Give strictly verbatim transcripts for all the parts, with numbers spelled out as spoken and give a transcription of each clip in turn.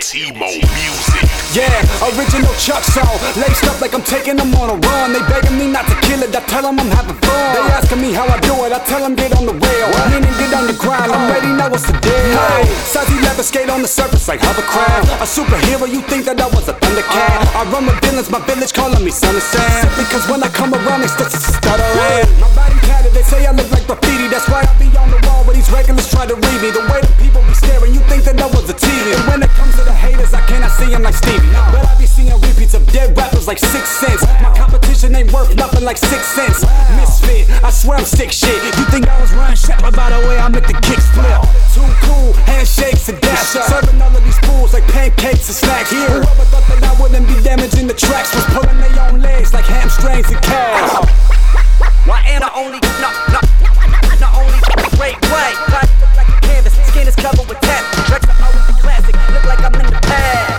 T-Mo music. Yeah, original Chuck song, laced up like I'm taking them on a run. They begging me not to kill it, I tell them I'm having fun. They asking me how I do it, I tell them get on the rail. Meaning get on the grind, I'm ready, now what's the deal? Hey, Sassy leather skate on the surface like hovercraft. A superhero, you think that I was a Thundercat? I run with villains, my village calling me Son of Sam. Because when I come around, they start to stutter. My body tatted, they say I look like graffiti. That's why I be on the wall, but these regulars try to read me. The way the people be staring, you think that I was a T V. And when it comes to the haters, I cannot see them like Stevie. But I be seeing repeats of dead rappers like six cents. My competition ain't worth nothing like six cents. Misfit, I swear I'm sick shit. You think I was running shit, but by the way I make the kicks flip. Too cool, handshakes and dash. Serving all of these fools like pancakes and snacks. Whoever thought that I wouldn't be damaging the tracks was pulling their own legs like hamstrings and calves. Why am I only, no, no, not only great way. Body look like a canvas, skin is covered with tats. Tracks are always a classic, look like I'm in the past.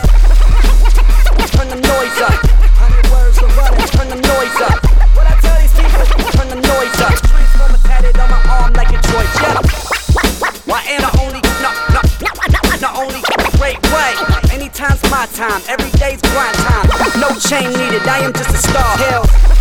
Turn the noise up, hundred words are running, turn the noise up. What I tell these people, turn the noise up. Streets former tatted on my arm like a Troy Jet. Why am I only, no, no, not only great way. Anytime's my time, every day's grind time. No chain needed, I am just a star. Hell,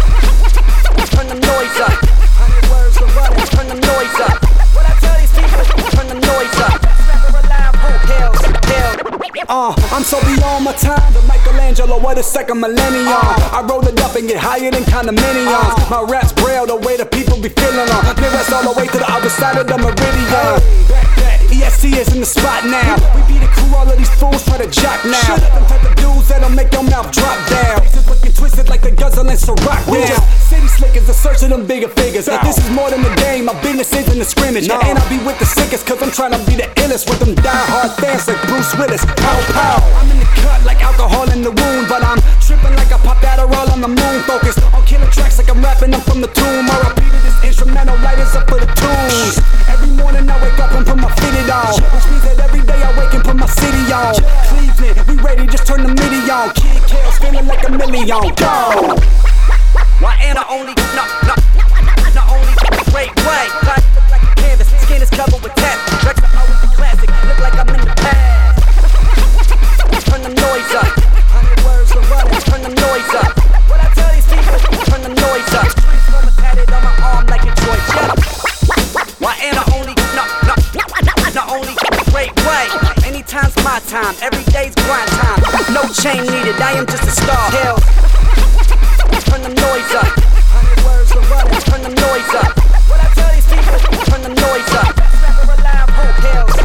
turn the noise up. Hundred words are running, turn the noise up. What I tell these people, turn the noise up. Rapper alive, hope, hell, hell. Uh, I'm so beyond my time, but Michelangelo, what a second millennium. I roll it up and get higher than condominiums. My rap's braille, the way the people be feeling on. Mirrors all the way to the other side of the meridian. Back that, E S C is in the spot now. We be the crew, all of these fools try to jock now. Shut up, them type of dudes that'll make your mouth drop down. Faces looking twisted like the guzzle and Ciroc down. City slickers, the search of them bigger figures. This is more than a game, my business isn't a scrimmage. And I be with the sickest, cause I'm trying to be the illest. With them die-hard fans like Bruce Willis. Pow, pow. I'm in the cut like alcohol in the wound, but I'm tripping like I pop Adderall on the moon. Focused on killing tracks like I'm rapping them from the tomb. R I P to this instrumental, lighters up for the tunes. Every morning I wake up and put my fitted on, which means that every day I wake and put my city on. Cleveland, we ready, just turn the midi on. Kid Kale's feeling like a million. Go! Why am I only, no, no, not only great way. Body look like a canvas, skin is covered with tats. Tracks are always a classic, look like I'm in the past. Turn the noise up, hundred words are running, turn the noise up. What I tell these people, turn the noise up. Streets former tatted on my arm like a Troy Jet. Why am I only, no, no, not only great way. Anytime's my time, every day's grind time. No chain needed, I am just a star. Hell, turn the noise up. Hundred words are running, turn the noise up. What I tell these people, turn the noise up. Rapper alive, hope, hell.